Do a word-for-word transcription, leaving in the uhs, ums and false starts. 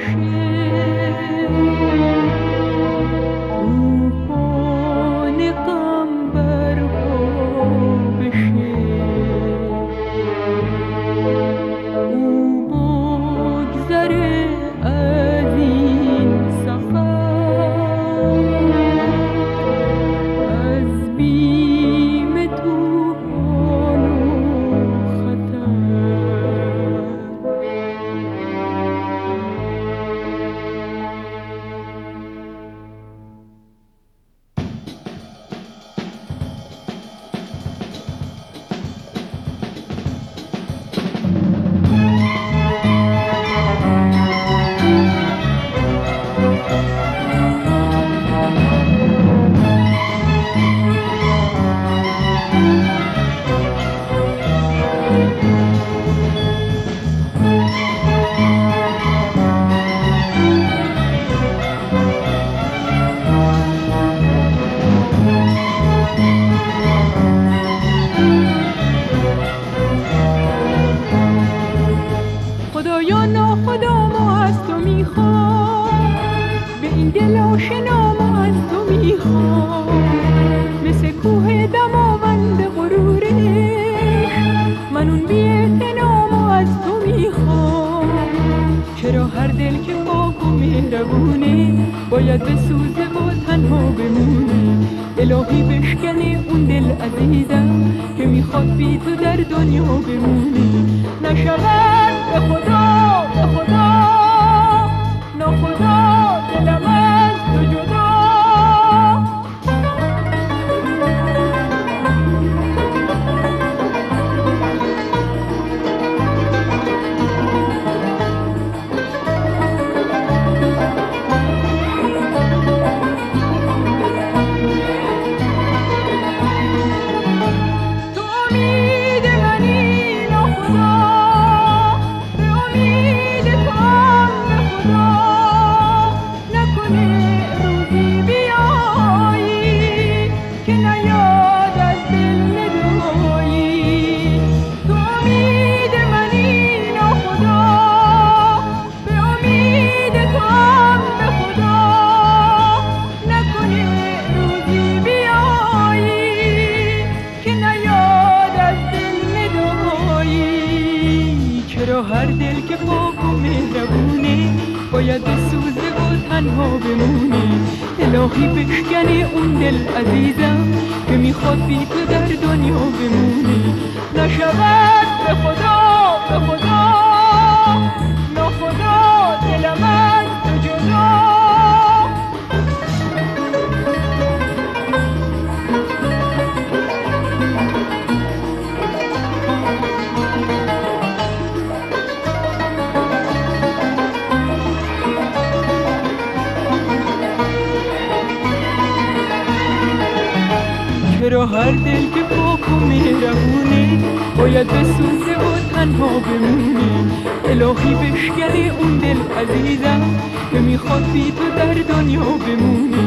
خدایا ناخدامو از تو میخوام، به این دل آشنامو از تو میخوام، مثل کوه دماوند غرور عشق من اون بی‌اعتنامو از تو میخوام. چرا هر دل که پاک و مهربونه باید بسوزه و تنها بمونه؟ الهی بشکنه اون دل عزیزم که میخواد بی تو در دنیا بمونه. نشود به خدا به خدا ناخدا دلم از تو جدا. هر دل که پاک و مهربونه باید بسوزه و تنها بمونه. الهی بشکنه اون دل عزیزم که میخواد بی تو در دنیا بمونه. نشود به خدا به خدا ناخدا دلم از تو جدا. چرا هر دل که پاک و مهربونه باید بسوزه و تنها بمونه؟ الهی بشکنه اون دل عزیزم که میخواد بی تو در دنیا بمونه.